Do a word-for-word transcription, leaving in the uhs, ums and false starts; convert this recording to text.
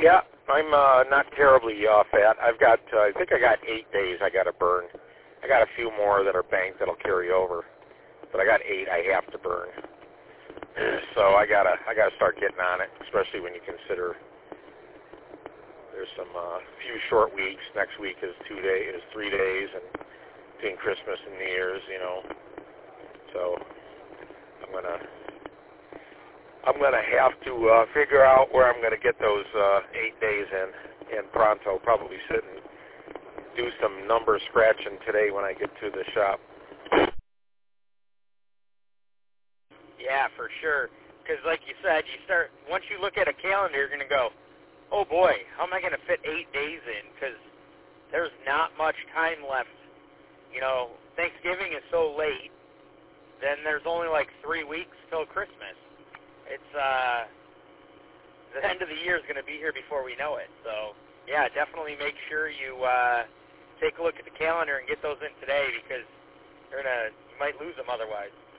Yeah, I'm uh, not terribly uh, fat. I've got, uh, I think I got eight days I got to burn. I got a few more that are banked that'll carry over, but I got eight I have to burn. So I gotta, I gotta start getting on it, especially when you consider there's some uh, few short weeks. Next week is two days, is three days, and between Christmas and New Year's, you know. So I'm gonna, I'm gonna have to uh, figure out where I'm gonna get those uh, eight days in, in pronto. Probably sit and do some number scratching today when I get to the shop. Yeah, for sure. Because like you said, you start once you look at a calendar, you're going to go, oh boy, how am I going to fit eight days in? Because there's not much time left. You know, Thanksgiving is so late. Then there's only like three weeks till Christmas. It's uh, the end of the year is going to be here before we know it. So yeah, definitely make sure you uh, take a look at the calendar and get those in today because you're gonna you might lose them otherwise.